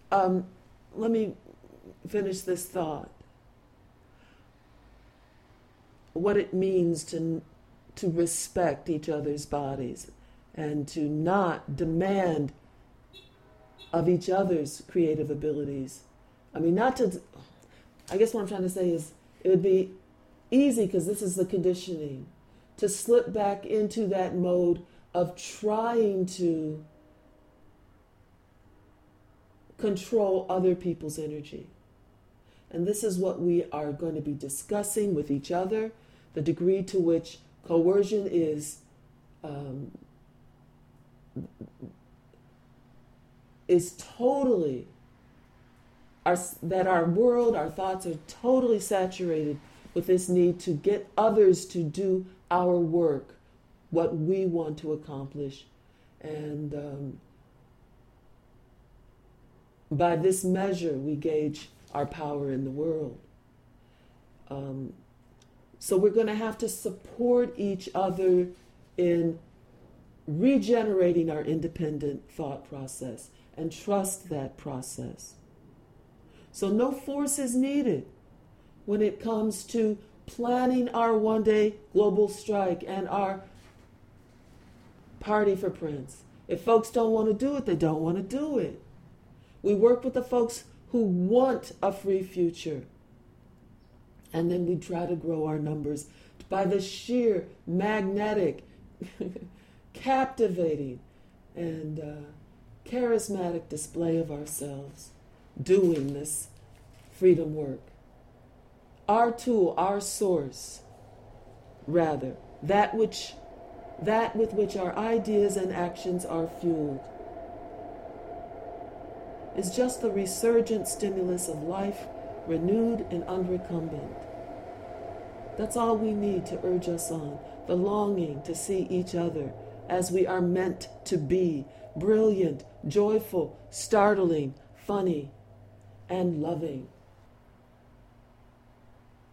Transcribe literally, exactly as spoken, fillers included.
um, let me finish this thought. What it means to to respect each other's bodies and to not demand of each other's creative abilities. I mean, not to, I guess what I'm trying to say is it would be easy, because this is the conditioning, to slip back into that mode of trying to control other people's energy. And this is what we are going to be discussing with each other, the degree to which coercion is um, is totally, our, that our world, our thoughts are totally saturated with this need to get others to do our work, what we want to accomplish. And um, by this measure, we gauge our power in the world. Um, so we're going to have to support each other in regenerating our independent thought process and trust that process. So no force is needed when it comes to planning our one-day global strike and our party for Prince. If folks don't want to do it, they don't want to do it. We work with the folks who want a free future. And then we try to grow our numbers by the sheer magnetic, captivating, and uh, charismatic display of ourselves doing this freedom work. Our tool, our source, rather, that which, that with which our ideas and actions are fueled, is just the resurgent stimulus of life, renewed and unrecumbent. That's all we need to urge us on, the longing to see each other as we are meant to be, brilliant, joyful, startling, funny, and loving.